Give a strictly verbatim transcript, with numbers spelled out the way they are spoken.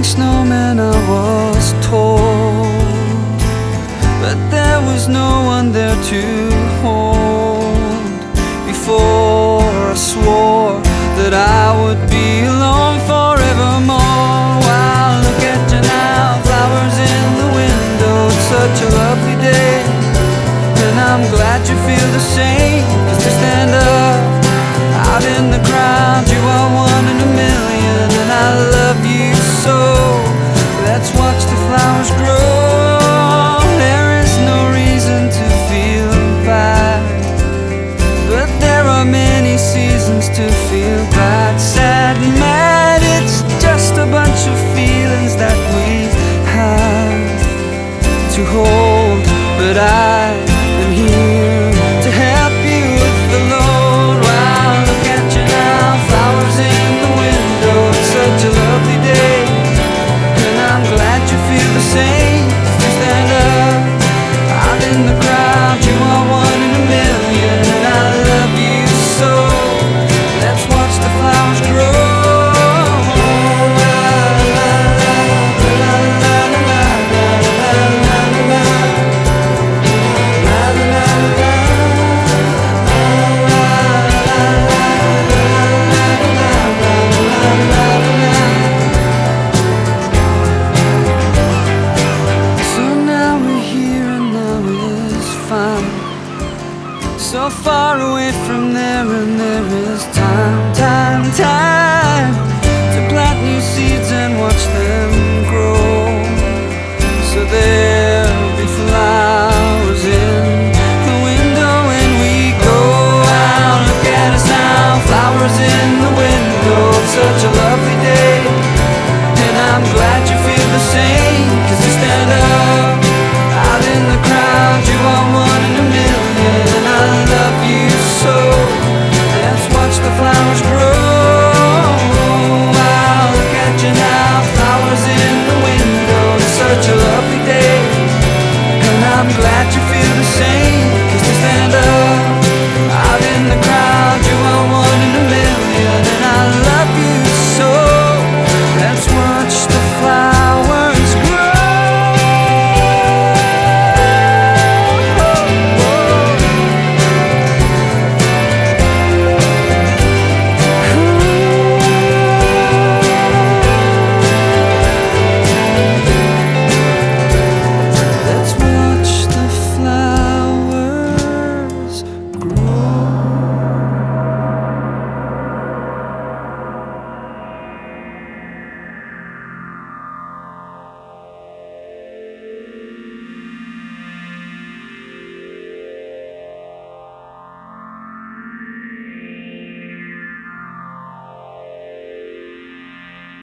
snowman, I was told, but there was no one there to hold. Before I swore that I would be alone forevermore. Wow, look at you now, flowers in the window. It's such a lovely day, and I'm glad you feel the same. 'Cause to stand up out in the crowd, you are one in a million, and I love you so. Let's watch the flowers grow.